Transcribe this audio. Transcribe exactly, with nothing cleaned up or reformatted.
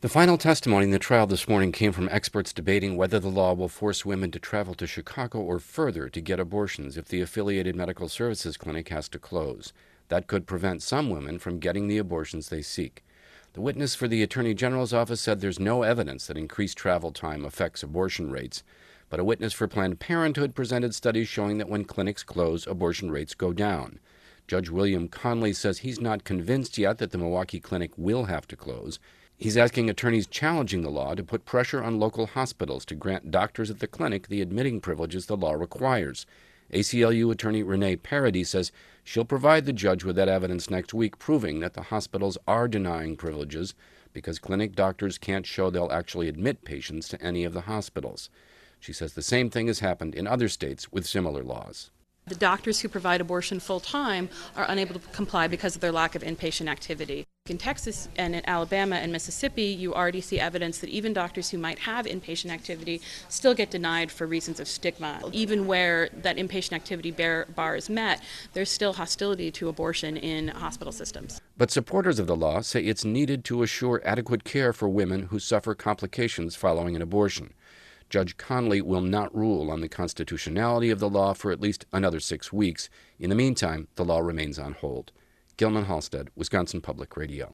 The final testimony in the trial this morning came from experts debating whether the law will force women to travel to Chicago or further to get abortions if the affiliated medical services clinic has to close. That could prevent some women from getting the abortions they seek. The witness for the Attorney General's office said there's no evidence that increased travel time affects abortion rates, but a witness for Planned Parenthood presented studies showing that when clinics close, abortion rates go down. Judge William Conley says he's not convinced yet that the Milwaukee clinic will have to close. He's asking attorneys challenging the law to put pressure on local hospitals to grant doctors at the clinic the admitting privileges the law requires. A C L U attorney Renee Paradis says she'll provide the judge with that evidence next week, proving that the hospitals are denying privileges because clinic doctors can't show they'll actually admit patients to any of the hospitals. She says the same thing has happened in other states with similar laws. The doctors who provide abortion full-time are unable to comply because of their lack of inpatient activity. In Texas and in Alabama and Mississippi, you already see evidence that even doctors who might have inpatient activity still get denied for reasons of stigma. Even where that inpatient activity bar, bar is met, there's still hostility to abortion in hospital systems. But supporters of the law say it's needed to assure adequate care for women who suffer complications following an abortion. Judge Conley will not rule on the constitutionality of the law for at least another six weeks. In the meantime, the law remains on hold. Gilman Halstead, Wisconsin Public Radio.